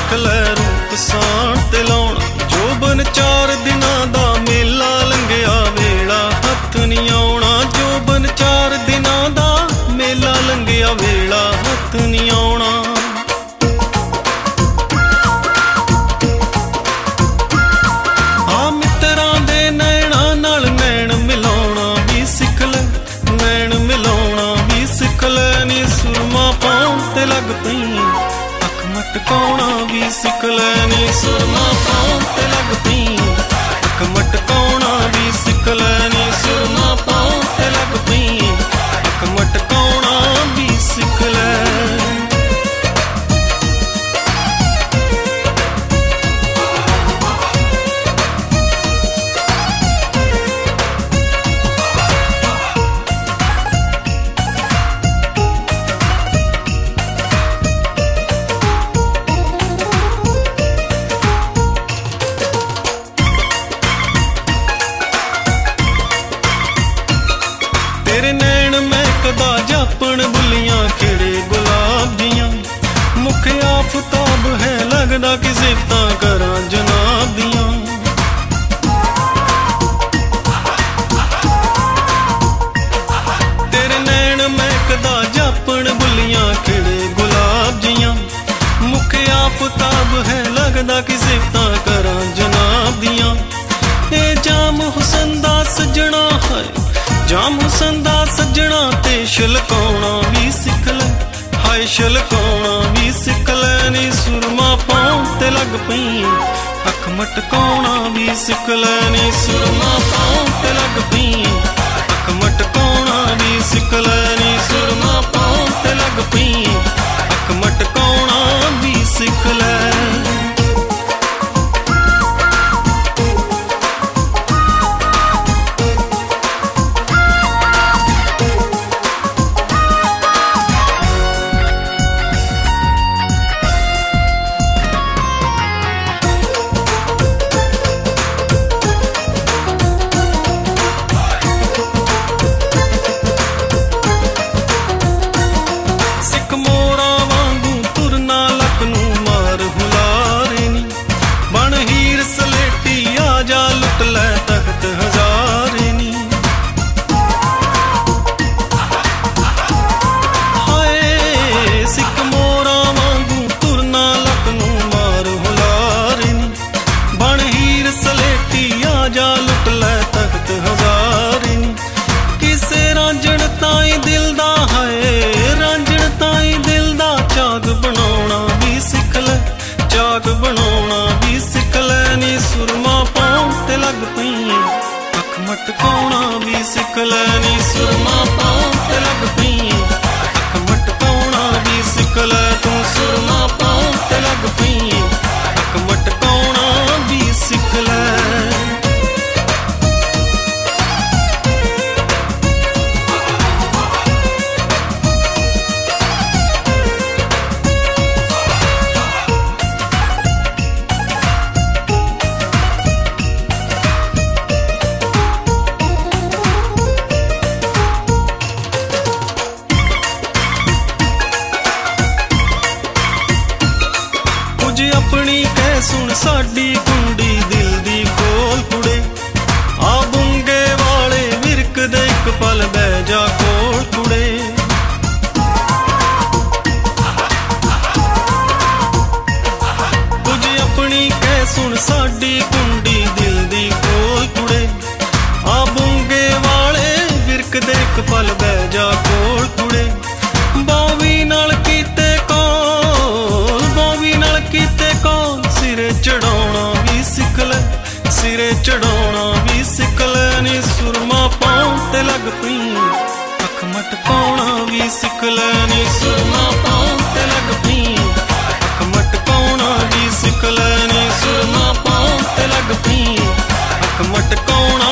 सिख लै रूप साण ते लाउणा। जोबन 4 दिनां दा मेला लंघिया वेला हत्थ नहीं आउणा। जोबन 4 दिनां दा मेला लंघिया वेला हत्थ नहीं आउणा। लग पई अख मटकाउणा भी सिख लैनी। सुरमा पाउण ते लग पई अख मटकाउणा भी सिख लैनी। सुरमा पाउण ते लग पई अख मटकाउणा भी सिख लै। तेरे नैन महकदा जापन बुलियां खिड़े गुलाब दियां। मुख आफताब है लगदा कि सिफतां करां जनाब दियां। तेरे नैन महकदा जापन बुलियां खिड़े गुलाब दियां। मुख आफताब है लगदा कि सिफतां करां जनाब दियां। ए जाम हुसन दा सजना है जाम हुसन दा सजना ते छलकाउणा भी सिख लै। हाय छलकाउणा भी सिख लैनी। सुरमा पाउण ते लग पई अख मटकाउणा भी सिख लैनी। सुरमा पाउण ते लग पई अख मटकाउणा भी सिख लैनी। सुरमा पाउण ते लग पई अख मटकाउणा भी सिख लै। चाग बनाउणा भी सिख लैनी। सुरमा पाउण ते लग पई अख मटकाउणा भी सिख लैनी। सुरमा पाउण ते लग पई अख मटकाउणा भी सिख लै। तू सुरमा पाउण ते लग पई अख मटकाउणा भी सिख लै। अपनी कह सुन साडी कुंडी दिल दी खोल कुड़े। आ बुंगे वाले विरक दे एक पल बह जा कोल कुड़े। कुछ अपनी कह सुन साडी कुंडी दिल दी खोल कुड़े। आ बुंगे वाले विरक दे एक पल बह जा कोल कुड़े। बावी नाल कीते सिरे चढ़ाउणा भी सिख लै। सिरे चढ़ाउणा भी सिख लैनी। सुरमा पाउण ते लग पई अख मटकाउणा भी सिख लैनी। सुरमा पाउण ते लग पई अख मटकाउणा भी सिख लैनी। सुरमा पाउण ते लग पई अख मटकाउणा